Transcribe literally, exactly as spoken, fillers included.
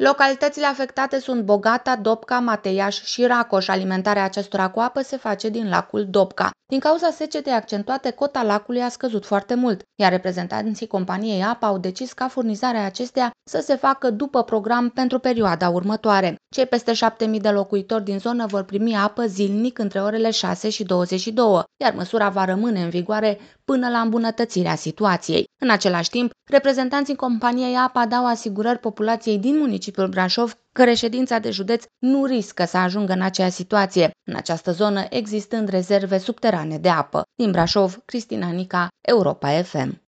Localitățile afectate sunt Bogata, Dobca, Mateiaș și Racoș. Alimentarea acestora cu apă se face din lacul Dobca. Din cauza secetei accentuate, cota lacului a scăzut foarte mult, iar reprezentanții companiei APA au decis ca furnizarea acesteia să se facă după program pentru perioada următoare. Cei peste șapte mii de locuitori din zonă vor primi apă zilnic între orele șase și douăzeci și două, iar măsura va rămâne în vigoare până la îmbunătățirea situației. În același timp, reprezentanții companiei APA dau asigurări populației din municipiul Brașov că reședința de județ nu riscă să ajungă în aceeași situație, în această zonă existând rezerve subterane de apă. Din Brașov, Cristina Nica, Europa F M.